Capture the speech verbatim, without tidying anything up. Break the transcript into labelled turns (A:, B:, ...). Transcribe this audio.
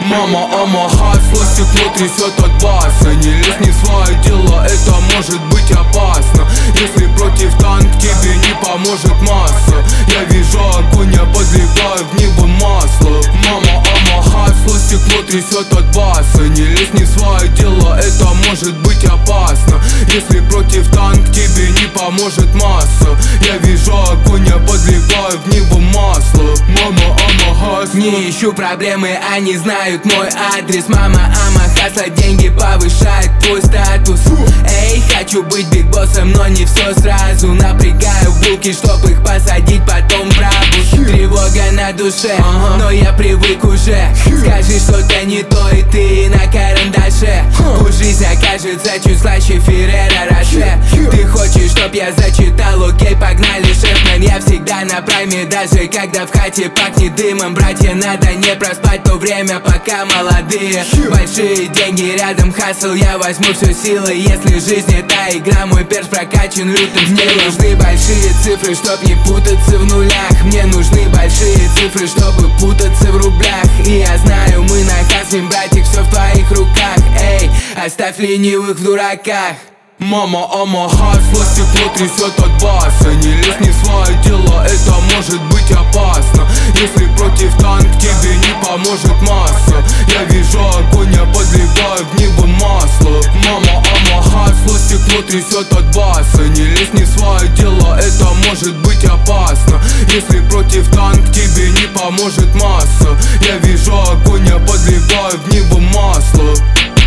A: Мама, амага, стекло трясет от баса. Не лезь не в свое дело, это может быть опасно. Если против танк тебе не поможет масса. Я вижу огонь, я подливаю в него масло. Мама, амага, стекло трясет от баса. Не лезь не в свое дело, это может быть опасно. Если против танк тебе не поможет масса. Я вижу огонь, я подливаю в него масло. Мама, амага,
B: не ищу проблемы, они знают мой адрес. Мама, ама, хасла, деньги повышают твой статус. Эй, хочу быть бигбоссом, но не все сразу. Напрягаю булки, чтоб их посадить потом в рабу. Тревога на душе, но я привык уже. Скажи что-то не то, и ты на карандаше. Пусть жизнь окажется чуть слаще Ферреро Роше. Ты хочешь, чтоб я зачитал, окей, погнали, шефмен. Я всегда на прайме, даже когда в хате пахнет дымом. Братья, надо не проспать то время, пока молодые. Большие деньги рядом, хасл, я возьму всю силы. Если жизнь это игра, мой перс прокачан лютым стилем. Мне нужны большие цифры, чтоб не путаться в нулях. Мне нужны большие цифры, чтобы путаться в рублях. И я знаю, мы нахаслим, братик, все в твоих руках. Эй, оставь ленивых в дураках.
A: Мама, амага, стекло трясет от баса. Не лезь не в свое дело, это может быть опасно. Если против танк тебе не поможет масса. Я вижу огонь, я подливаю в него масло. Мама, амага, стекло трясет от баса. Не лезь не в свое дело, это может быть опасно. Если против танк тебе не поможет масса. Я вижу огонь, я подливаю в него масло.